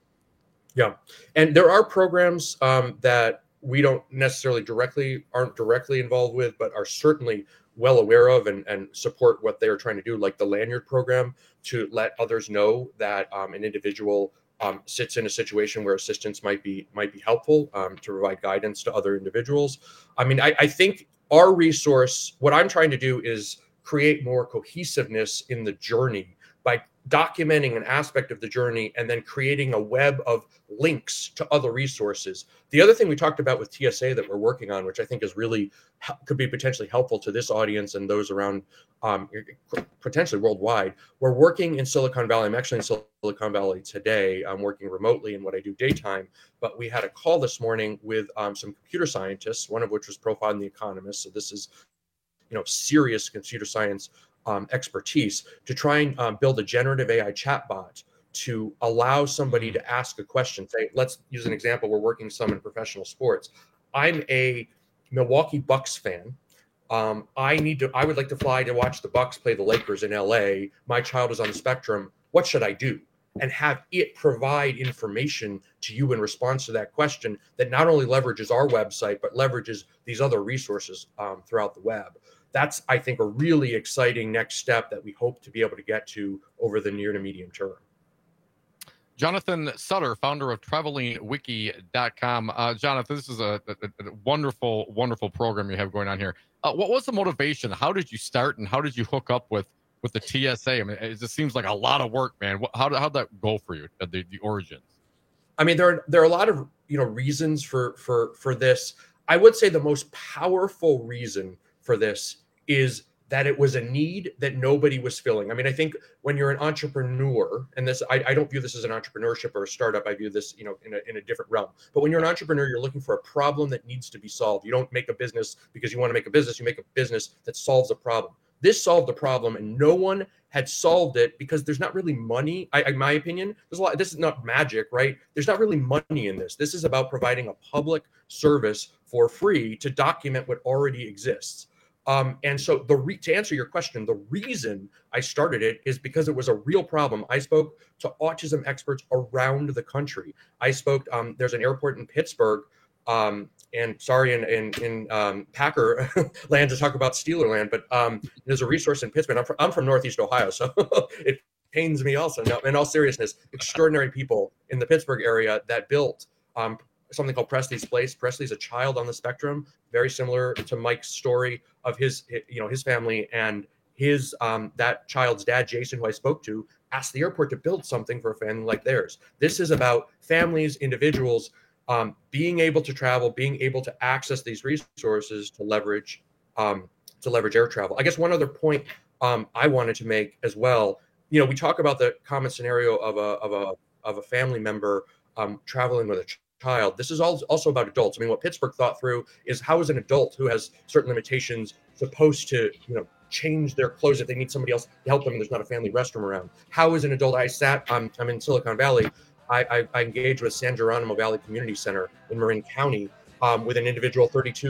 Yeah. And there are programs that we don't necessarily aren't directly involved with, but are certainly well aware of and support what they're trying to do, like the Lanyard program, to let others know that an individual sits in a situation where assistance might be helpful, to provide guidance to other individuals. I mean, I think our resource, what I'm trying to do is create more cohesiveness in the journey by documenting an aspect of the journey and then creating a web of links to other resources. The other thing we talked about with TSA that we're working on, which I think is really could be potentially helpful to this audience and those around potentially worldwide. We're working in Silicon Valley. I'm actually in Silicon Valley today. I'm working remotely in what I do daytime, but we had a call this morning with some computer scientists, one of which was profiled in The Economist. So this is, serious computer science expertise to try and build a generative AI chatbot to allow somebody to ask a question. Say, let's use an example. We're working some in professional sports. I'm a Milwaukee Bucks fan. I would like to fly to watch the Bucks play the Lakers in LA. My child is on the spectrum. What should I do? And have it provide information to you in response to that question that not only leverages our website, but leverages these other resources throughout the web. That's, I think, a really exciting next step that we hope to be able to get to over the near to medium term. Jonathan Sutter, founder of TravelingWiki.com. Jonathan, this is a wonderful, wonderful program you have going on here. What was the motivation? How did you start, and how did you hook up with the TSA? I mean, it just seems like a lot of work, man. How'd that go for you, the origins? I mean, there are a lot of reasons for this. I would say the most powerful reason for this is that it was a need that nobody was filling. I mean, I think when you're an entrepreneur, and this, I don't view this as an entrepreneurship or a startup. I view this, in a different realm. But when you're an entrepreneur, you're looking for a problem that needs to be solved. You don't make a business because you want to make a business. You make a business that solves a problem. This solved the problem, and no one had solved it because there's not really money. In my opinion, there's a lot. This is not magic, right? There's not really money in this. This is about providing a public service for free to document what already exists. And so to answer your question, the reason I started it is because it was a real problem. I spoke to autism experts around the country. I spoke, there's an airport in Pittsburgh, and sorry, in Packer land to talk about Steeler land, but there's a resource in Pittsburgh. I'm from Northeast Ohio, so it pains me also. No, in all seriousness, extraordinary people in the Pittsburgh area that built something called Presley's Place. Presley's a child on the spectrum, very similar to Mike's story of his family, and his that child's dad, Jason, who I spoke to, asked the airport to build something for a family like theirs. This is about families, individuals being able to travel, being able to access these resources to leverage air travel. I guess one other point I wanted to make as well. We talk about the common scenario of a family member traveling with a child. This is also about adults. I mean, what Pittsburgh thought through is how is an adult who has certain limitations supposed to, change their clothes if they need somebody else to help them and there's not a family restroom around? How is an adult? I'm in Silicon Valley. I engaged with San Geronimo Valley Community Center in Marin County with an individual 32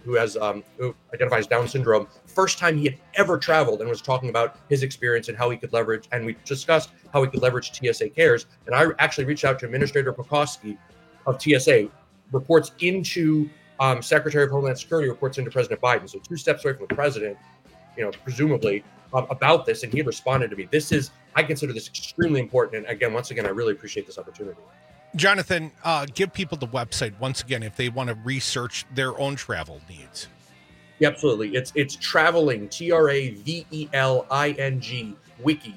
who identifies Down syndrome. First time he had ever traveled, and was talking about his experience and how he could leverage, and we discussed how he could leverage TSA Cares. And I actually reached out to Administrator Pekoski of TSA, reports into Secretary of Homeland Security, reports into President Biden. So 2 steps away from the president, presumably, about this. And he responded to me. I consider this extremely important. And again, once again, I really appreciate this opportunity. Jonathan, give people the website once again if they want to research their own travel needs. Yeah, absolutely. It's traveling, TRAVELING, wiki,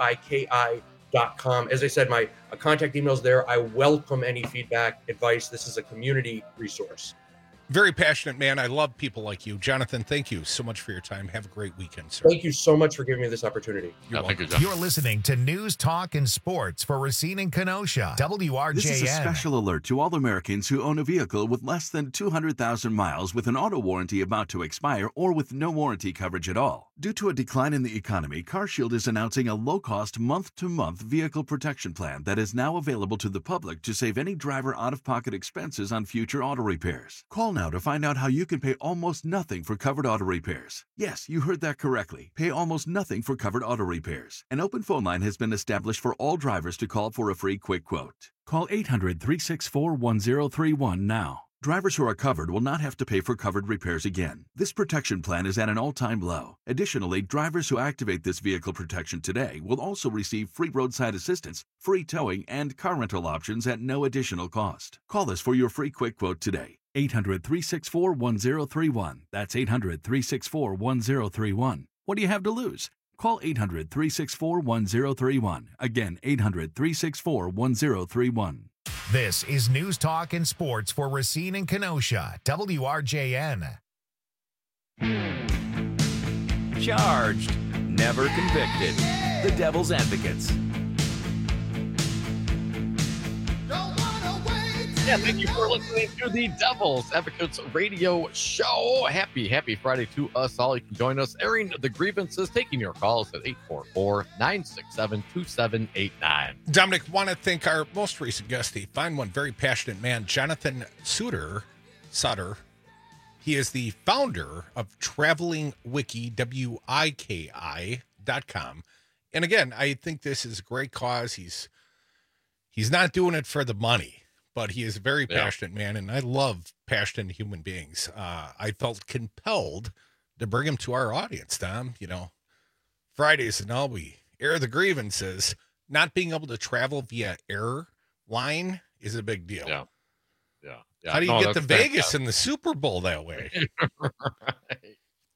WIKI.com. As I said, my contact email is there. I welcome any feedback, advice. This is a community resource. Very passionate man. I love people like you. Jonathan, thank you so much for your time. Have a great weekend, sir. Thank you so much for giving me this opportunity. You're listening to News, Talk, and Sports for Racine and Kenosha. WRJN. This is a special alert to all Americans who own a vehicle with less than 200,000 miles with an auto warranty about to expire or with no warranty coverage at all. Due to a decline in the economy, CarShield is announcing a low-cost month-to-month vehicle protection plan that is now available to the public to save any driver out-of-pocket expenses on future auto repairs. Call now to find out how you can pay almost nothing for covered auto repairs. Yes, you heard that correctly. Pay almost nothing for covered auto repairs. An open phone line has been established for all drivers to call for a free quick quote. Call 800-364-1031 now. Drivers who are covered will not have to pay for covered repairs again. This protection plan is at an all-time low. Additionally, drivers who activate this vehicle protection today will also receive free roadside assistance, free towing, and car rental options at no additional cost. Call us for your free quick quote today. 800-364-1031. That's 800-364-1031. What do you have to lose? Call 800-364-1031. Again, 800-364-1031. This is News, Talk, and Sports for Racine and Kenosha. WRJN. Charged, never convicted. The Devil's Advocates. Yeah, thank you for listening to the Devil's Advocates radio show. Happy Friday to us all. You can join us airing the grievances, taking your calls at 844-967-2789. Dominic, want to thank our most recent guest, a fine one, very passionate man, Jonathan Sutter. He is the founder of Traveling Wiki, WIKI.com. And again, I think this is a great cause. He's not doing it for the money, but he is a very passionate man, and I love passionate human beings. I felt compelled to bring him to our audience, Tom. You know, Fridays and all, we air the grievances. Not being able to travel via airline is a big deal. Yeah. How do you get to Vegas in the Super Bowl that way? Right.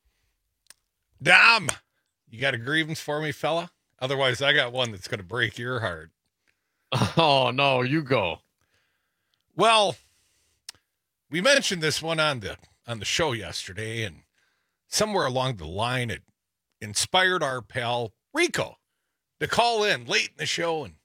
Dom, you got a grievance for me, fella? Otherwise, I got one that's going to break your heart. Oh, no, you go. Well, we mentioned this one on the show yesterday, and somewhere along the line, it inspired our pal Rico to call in late in the show, and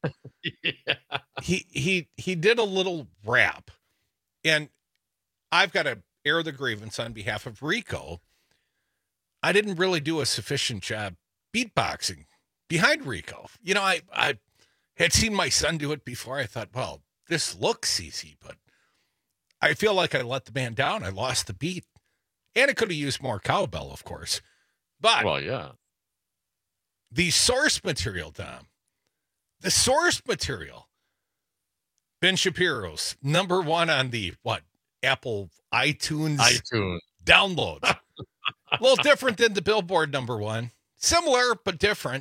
he did a little rap, and I've got to air the grievance on behalf of Rico. I didn't really do a sufficient job beatboxing behind Rico. You know, I had seen my son do it before. I thought, well, this looks easy, but I feel like I let the man down. I lost the beat. And it could have used more cowbell, of course. But well, yeah. The source material, Tom. The source material. Ben Shapiro's #1 on the Apple iTunes downloads. A little different than the Billboard #1. Similar, but different.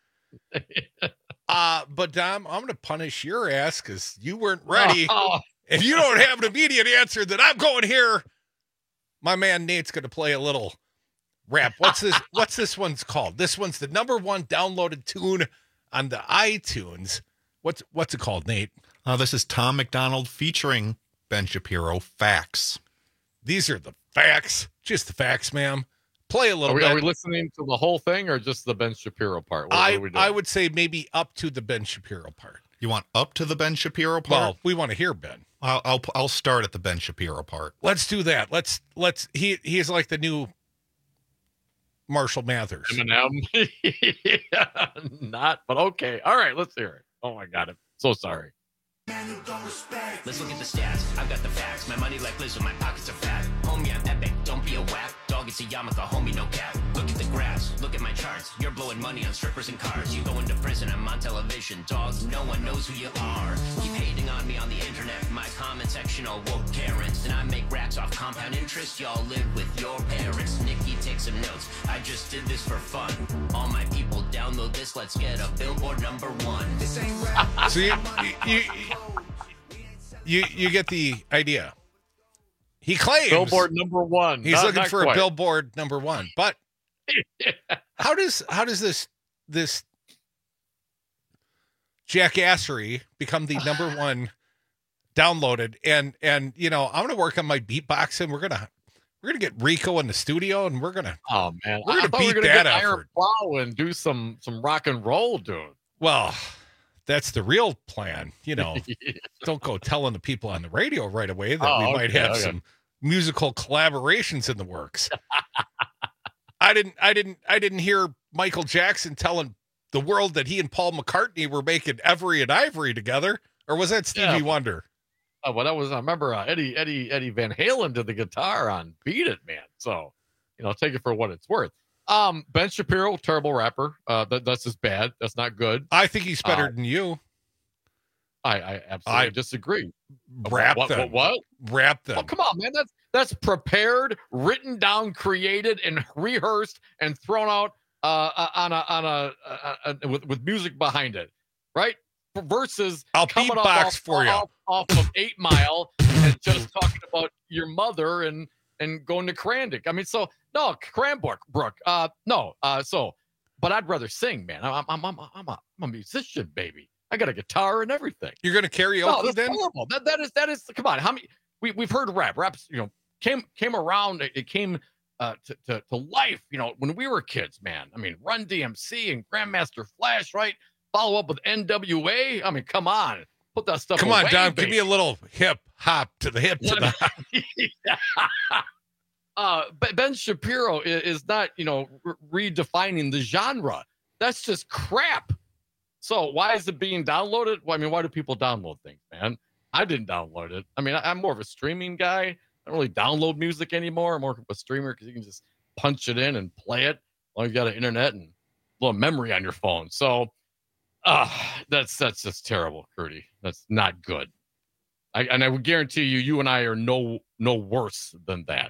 But Dom, I'm going to punish your ass because you weren't ready. If you don't have an immediate answer, then I'm going here. My man Nate's going to play a little rap. What's this one's called? This one's the #1 downloaded tune on the iTunes. What's it called, Nate? This is Tom McDonald featuring Ben Shapiro. Facts. These are the facts. Just the facts, ma'am. Play a little bit. Are we listening to the whole thing or just the Ben Shapiro part? What are we doing? I would say maybe up to the Ben Shapiro part. You want up to the Ben Shapiro part? Well, we want to hear Ben. I'll start at the Ben Shapiro part. Let's do that. He's like the new Marshall Mathers. Eminem. Yeah, not, but okay. All right, let's hear it. Oh my God, I'm so sorry. Let's look at the stats. I've got the facts. My money like Lizzo, my pockets are fat. Homie, I'm epic. Don't be a whack. Dog, it's a yarmulke. Homie, no cap. Look at the graphs. Look at my charts. You're blowing money on strippers and cars. You go into prison. I'm on television. Dogs, no one knows who you are. Keep hating on me on the internet. My comment section all woke Karens. And I make racks off compound interest. Y'all live with your parents. Nikki, take some notes. I just did this for fun. All my people download this. Let's get a Billboard #1. This ain't rap. So you get the idea. He claims Billboard #1. He's looking for a Billboard #1. But how does this jackassery become the #1 downloaded, and I'm going to work on my beatboxing. We're gonna get Rico in the studio, and we're gonna beat that effort. Plow and do some rock and roll, dude. Well, that's the real plan. Don't go telling the people on the radio right away that we might have some musical collaborations in the works. I didn't hear Michael Jackson telling the world that he and Paul McCartney were making Every and Ivory together, or was that Stevie Wonder? Oh, well, I remember Eddie Van Halen did the guitar on Beat It, man. So, take it for what it's worth. Ben Shapiro, terrible rapper. That's just bad. That's not good. I think he's better than you. I absolutely disagree. Rap them. What? Rap them. Oh, come on, man. That's prepared, written down, created, and rehearsed, and thrown out with music behind it, right? Versus I'll beatbox for you off of 8 Mile and just talking about your mother and going to Crandick. I mean, so no, Cranbrook, no. But I'd rather sing, man. I'm a musician, baby. I got a guitar and everything. You're going to karaoke then? Horrible. That is. Come on, how many? We've heard raps. Came around. It came to life. When we were kids, man. I mean, Run DMC and Grandmaster Flash, right? Follow up with NWA. I mean, come on, put that stuff. Come on, away, Dom. baby. Give me a little hip hop to the hip to the. Ben Shapiro is not, redefining the genre. That's just crap. So why is it being downloaded? Well, I mean, why do people download things, man? I didn't download it. I mean, I'm more of a streaming guy. I don't really download music anymore. I'm more of a streamer because you can just punch it in and play it. As long as you got an internet and a little memory on your phone. So that's just terrible, Curdy. That's not good. I would guarantee you and I are no worse than that.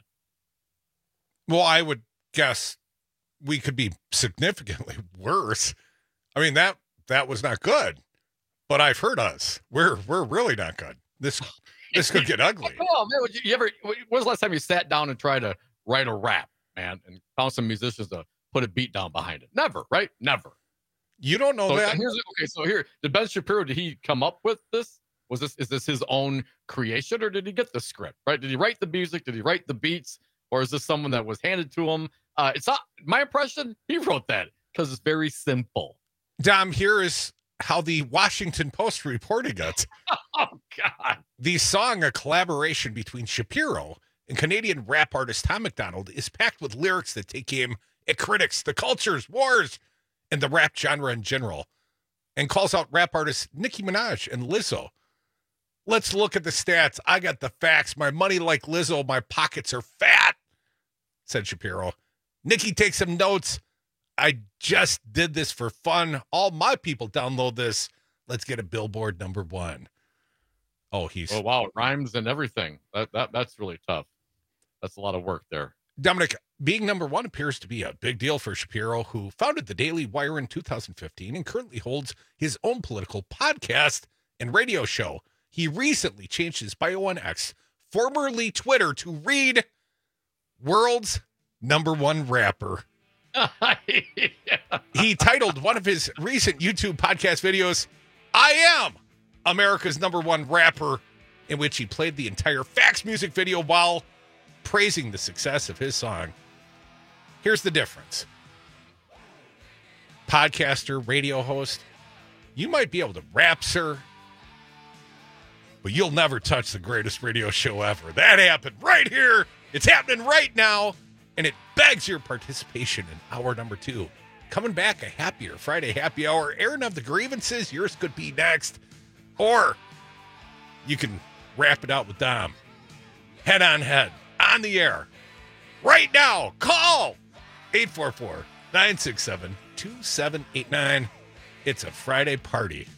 Well, I would guess we could be significantly worse. I mean, that was not good, but I've heard us. We're really not good. This could get ugly. Come on, man. When was the last time you sat down and tried to write a rap, man, and found some musicians to put a beat down behind it? Never, right? Never. You don't know that. So here, did Ben Shapiro, did he come up with this? Is this his own creation, or did he get the script, right? Did he write the music? Did he write the beats? Or is this someone that was handed to him? It's not my impression. He wrote that because it's very simple. Dom, here is how the Washington Post reported it. Oh, God. The song, a collaboration between Shapiro and Canadian rap artist Tom MacDonald, is packed with lyrics that take aim at critics, the cultures, wars, and the rap genre in general, and calls out rap artists Nicki Minaj and Lizzo. Let's look at the stats. I got the facts. My money like Lizzo. My pockets are fat, said Shapiro. Nicki, take some notes. I just did this for fun. All my people download this. Let's get a Billboard #1. Oh, wow, rhymes and everything. That's really tough. That's a lot of work there. Dominic, being #1 appears to be a big deal for Shapiro, who founded the Daily Wire in 2015 and currently holds his own political podcast and radio show. He recently changed his bio on X, formerly Twitter, to read World's #1 Rapper. He titled one of his recent YouTube podcast videos, I Am America's #1 Rapper, in which he played the entire Facts music video while praising the success of his song. Here's the difference. Podcaster, radio host, you might be able to rap, sir, but you'll never touch the greatest radio show ever. That happened right here. It's happening right now, and it begs your participation in hour #2. Coming back, a happier Friday happy hour, airing of the grievances. Yours could be next. Or you can wrap it out with Dom. Head on head, on the air. Right now, call 844-967-2789. It's a Friday party.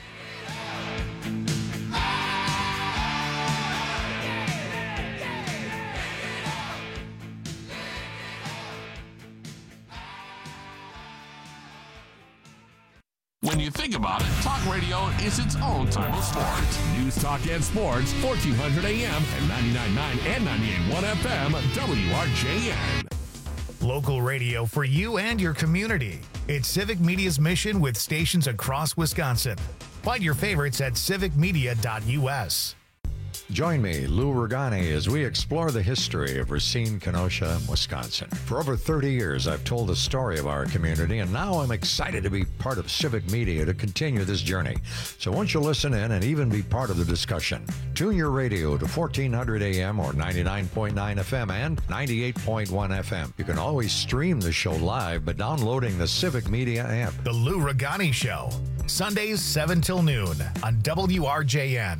When you think about it, talk radio is its own type of sports. News, talk, and sports, 1400 AM and 99.9 and 98.1 FM, WRJN. Local radio for you and your community. It's Civic Media's mission with stations across Wisconsin. Find your favorites at civicmedia.us. Join me, Lou Ragani, as we explore the history of Racine, Kenosha, Wisconsin. For over 30 years, I've told the story of our community, and now I'm excited to be part of Civic Media to continue this journey. So won't you listen in and even be part of the discussion? Tune your radio to 1400 AM or 99.9 FM and 98.1 FM. You can always stream the show live by downloading the Civic Media app. The Lou Ragani Show, Sundays 7 till noon on WRJN.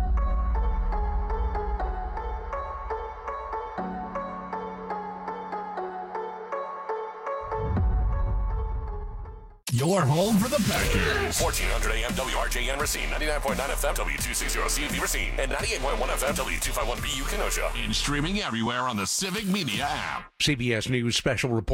Your home for the Packers. 1400 AM WRJN Racine, 99.9 FM W260CB Racine, and 98.1 FM W251BU Kenosha. And streaming everywhere on the Civic Media app. CBS News special report.